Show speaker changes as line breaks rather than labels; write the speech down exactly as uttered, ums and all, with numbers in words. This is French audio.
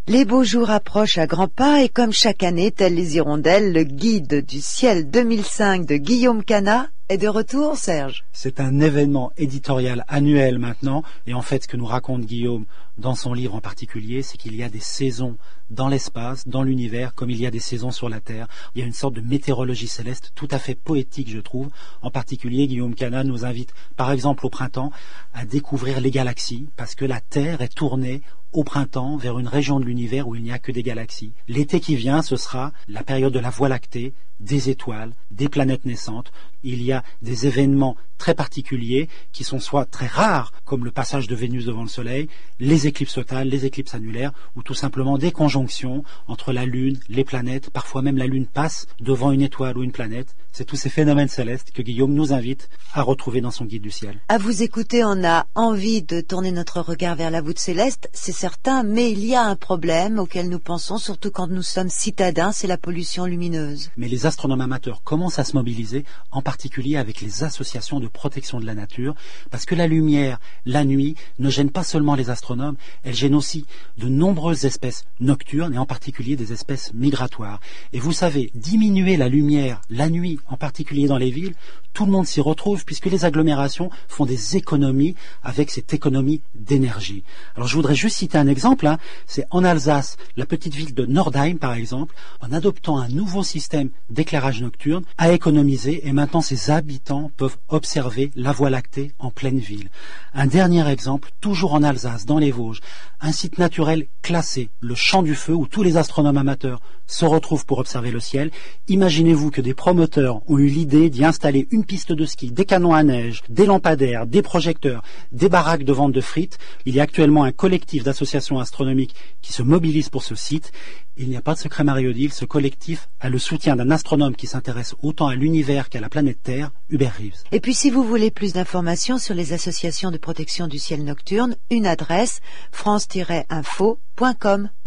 Les beaux jours approchent à grands pas et comme chaque année, tels les hirondelles, le guide du ciel deux mille cinq de Guillaume Canat est de retour, Serge.
C'est un événement éditorial annuel maintenant, et en fait ce que nous raconte Guillaume dans son livre en particulier, c'est qu'il y a des saisons dans l'espace, dans l'univers, comme il y a des saisons sur la Terre. Il y a une sorte de météorologie céleste tout à fait poétique, je trouve. En particulier, Guillaume Canat nous invite, par exemple au printemps, à découvrir les galaxies, parce que la Terre est tournée au printemps vers une région de l'univers où il n'y a que des galaxies. L'été qui vient, ce sera la période de la Voie lactée, des étoiles, des planètes naissantes. Il y a des événements très particuliers qui sont soit très rares, comme le passage de Vénus devant le Soleil, les éclipses totales, les éclipses annulaires, ou tout simplement des conjonctions entre la Lune, les planètes, parfois même la Lune passe devant une étoile ou une planète. C'est tous ces phénomènes célestes que Guillaume nous invite à retrouver dans son guide du ciel.
À vous écouter, on a envie de tourner notre regard vers la voûte céleste, c'est certain, mais il y a un problème auquel nous pensons, surtout quand nous sommes citadins, c'est la pollution lumineuse.
Mais les astronomes amateurs commencent à se mobiliser, en particulier avec les associations de protection de la nature, parce que la lumière, la nuit, ne gêne pas seulement les astronomes, elle gêne aussi de nombreuses espèces nocturnes, et en particulier des espèces migratoires. Et vous savez, diminuer la lumière, la nuit, en particulier dans les villes, tout le monde s'y retrouve puisque les agglomérations font des économies avec cette économie d'énergie. Alors je voudrais juste citer un exemple, hein. C'est en Alsace, la petite ville de Nordheim par exemple, en adoptant un nouveau système d'éclairage nocturne, a économisé et maintenant ses habitants peuvent observer la Voie lactée en pleine ville. Un dernier exemple, toujours en Alsace, dans les Vosges, un site naturel classé, le Champ du Feu, où tous les astronomes amateurs se retrouvent pour observer le ciel. Imaginez-vous que des promoteurs ont eu l'idée d'y installer une piste de ski, des canons à neige, des lampadaires, des projecteurs, des baraques de vente de frites. Il y a actuellement un collectif d'associations astronomiques qui se mobilise pour ce site. Il n'y a pas de secret Marie-Odile, ce collectif a le soutien d'un astronome qui s'intéresse autant à l'univers qu'à la planète Terre, Hubert Reeves.
Et puis si vous voulez plus d'informations sur les associations de protection du ciel nocturne, une adresse france tiret info point com.